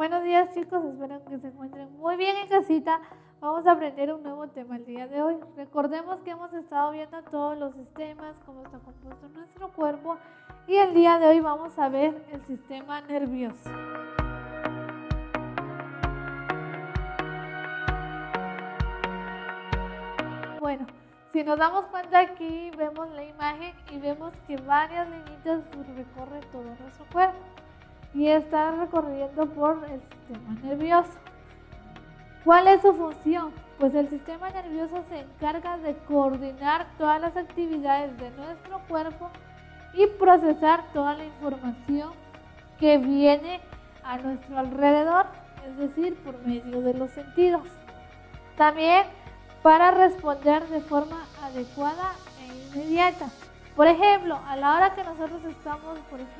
Buenos días chicos, espero que se encuentren muy bien en casita. Vamos a aprender un nuevo tema el día de hoy. Recordemos que hemos estado viendo todos los sistemas, cómo está compuesto nuestro cuerpo y el día de hoy vamos a ver el sistema nervioso. Bueno, si nos damos cuenta aquí vemos la imagen y vemos que varias líneas recorren todo nuestro cuerpo y está recorriendo por el sistema nervioso. ¿Cuál es su función? Pues el sistema nervioso se encarga de coordinar todas las actividades de nuestro cuerpo y procesar toda la información que viene a nuestro alrededor, es decir, por medio de los sentidos. También para responder de forma adecuada e inmediata. Por ejemplo, a la hora que nosotros estamos,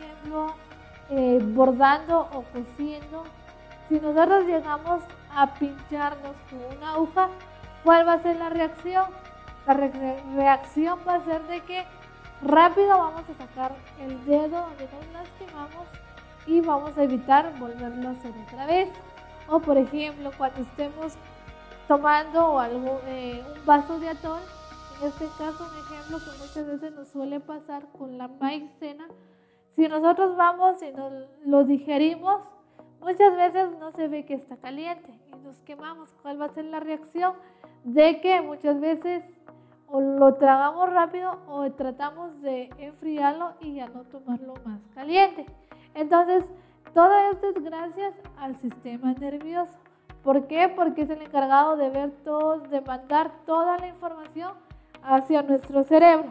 bordando o cosiendo, si nosotros llegamos a pincharnos con una aguja, ¿cuál va a ser la reacción? La reacción va a ser de que rápido vamos a sacar el dedo donde nos lastimamos y vamos a evitar volverlo a hacer otra vez. O por ejemplo, cuando estemos tomando un vaso de atol, en este caso un ejemplo que muchas veces nos suele pasar con la maicena. Si nosotros vamos y nos lo digerimos, muchas veces no se ve que está caliente y nos quemamos. ¿Cuál va a ser la reacción? De que muchas veces o lo tragamos rápido o tratamos de enfriarlo y ya no tomarlo más caliente. Entonces, todo esto es gracias al sistema nervioso. ¿Por qué? Porque es el encargado de mandar toda la información hacia nuestro cerebro.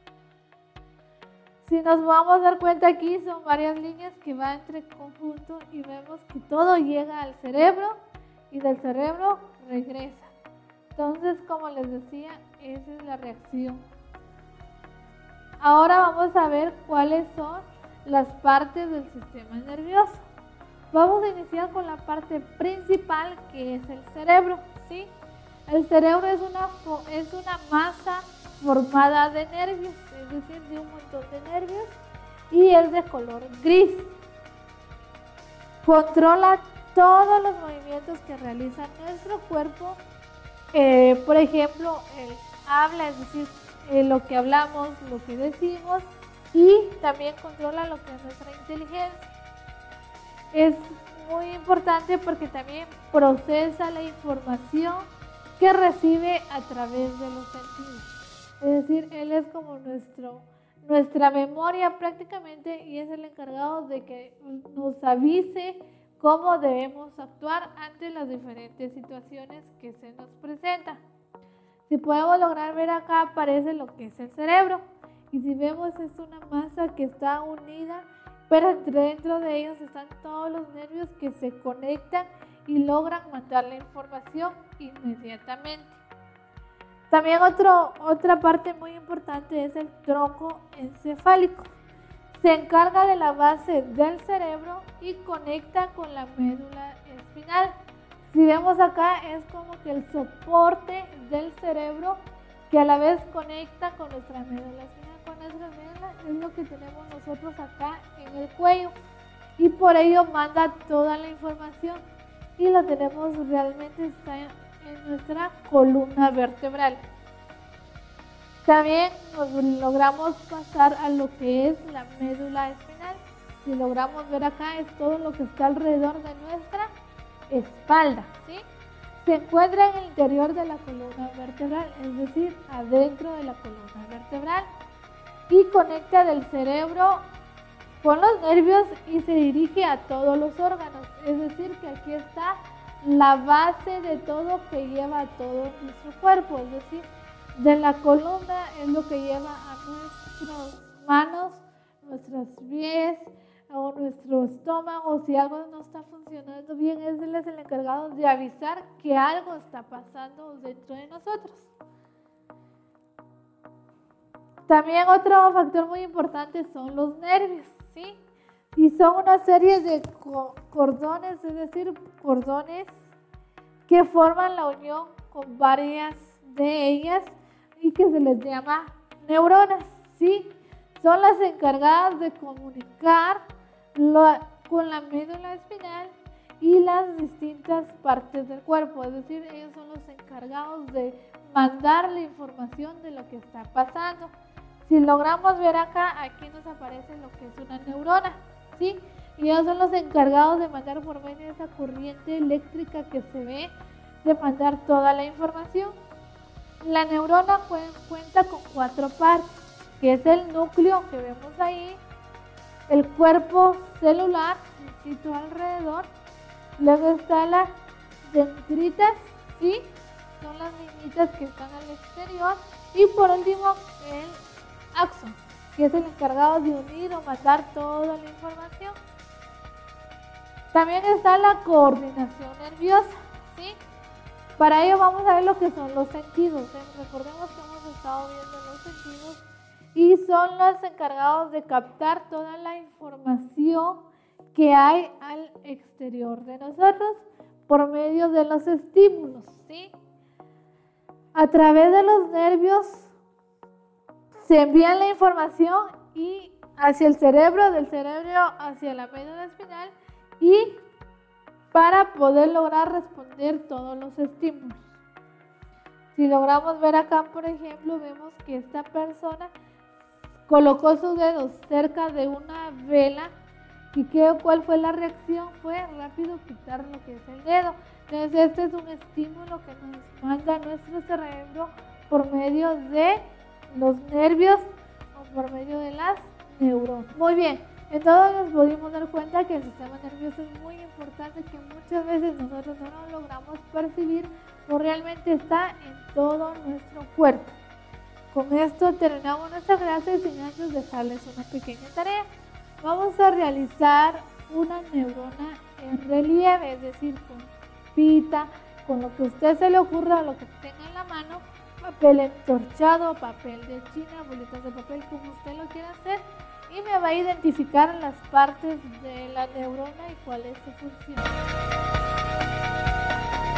Si nos vamos a dar cuenta aquí son varias líneas que van entre conjunto y vemos que todo llega al cerebro y del cerebro regresa. Entonces, como les decía, esa es la reacción. Ahora vamos a ver cuáles son las partes del sistema nervioso. Vamos a iniciar con la parte principal que es el cerebro, ¿sí? El cerebro es una masa formada de nervios, es decir, de un montón de nervios y es de color gris. Controla todos los movimientos que realiza nuestro cuerpo, por ejemplo, el habla, es decir, lo que hablamos, lo que decimos y también controla lo que es nuestra inteligencia. Es muy importante porque también procesa la información que recibe a través de los sentidos. Es decir, él es como nuestra memoria prácticamente y es el encargado de que nos avise cómo debemos actuar ante las diferentes situaciones que se nos presentan. Si podemos lograr ver acá aparece lo que es el cerebro y si vemos es una masa que está unida, pero dentro de ellos están todos los nervios que se conectan y logran mandar la información inmediatamente. También otra parte muy importante es el tronco encefálico. Se encarga de la base del cerebro y conecta con la médula espinal. Si vemos acá es como que el soporte del cerebro que a la vez conecta con nuestra médula espinal. Con nuestra médula es lo que tenemos nosotros acá en el cuello y por ello manda toda la información y lo tenemos realmente está en nuestra columna vertebral. También nos logramos pasar a lo que es la médula espinal. Si logramos ver acá es todo lo que está alrededor de nuestra espalda, ¿sí? Se encuentra en el interior de la columna vertebral, es decir, adentro de la columna vertebral y conecta del cerebro con los nervios y se dirige a todos los órganos. Es decir, que aquí está la base de todo que lleva a todo nuestro cuerpo, es decir, de la columna es lo que lleva a nuestras manos, nuestros pies o nuestro estómago. Si algo no está funcionando bien, él es el encargado de avisar que algo está pasando dentro de nosotros. También otro factor muy importante son los nervios, ¿sí? Y son una serie de cordones, es decir, cordones que forman la unión con varias de ellas y que se les llama neuronas, ¿sí? Son las encargadas de comunicar con la médula espinal y las distintas partes del cuerpo, es decir, ellos son los encargados de mandar la información de lo que está pasando. Si logramos ver acá, aquí nos aparece lo que es una neurona, ¿sí? Y ellos son los encargados de mandar por medio de esa corriente eléctrica que se ve, de mandar toda la información. La neurona cuenta con 4 partes, que es el núcleo que vemos ahí, el cuerpo celular, un sitio alrededor, luego está las dendritas, ¿sí? Son las niñitas que están al exterior, y por último el axón, que es el encargado de unir o mandar toda la información. También está la coordinación nerviosa, ¿sí? Para ello vamos a ver lo que son los sentidos. Recordemos que hemos estado viendo los sentidos y son los encargados de captar toda la información que hay al exterior de nosotros por medio de los estímulos, ¿sí? A través de los nervios se envía la información y hacia el cerebro, del cerebro hacia la médula espinal, y para poder lograr responder todos los estímulos. Si logramos ver acá, por ejemplo, vemos que esta persona colocó sus dedos cerca de una vela y ¿cuál fue la reacción? Fue rápido quitar lo que es el dedo. Entonces este es un estímulo que nos manda nuestro cerebro por medio de los nervios o por medio de las neuronas. Muy bien, entonces nos pudimos dar cuenta que el sistema nervioso es muy importante, que muchas veces nosotros no lo logramos percibir o realmente está en todo nuestro cuerpo. Con esto terminamos nuestra clase sin antes dejarles una pequeña tarea. Vamos a realizar una neurona en relieve, es decir, con pita, con lo que a usted se le ocurra, lo que tenga en la mano, papel entorchado, papel de china, bolitas de papel, como usted lo quiera hacer, y me va a identificar las partes de la neurona y cuál es su función.